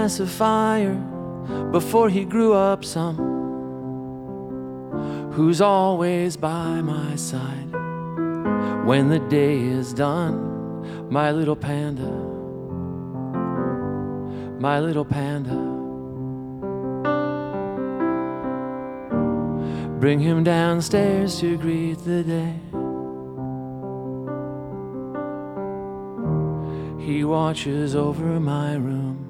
pacifier before he grew up some, who's always by my side when the day is done. My little panda, my little panda. Bring him downstairs to greet the day. He watches over my room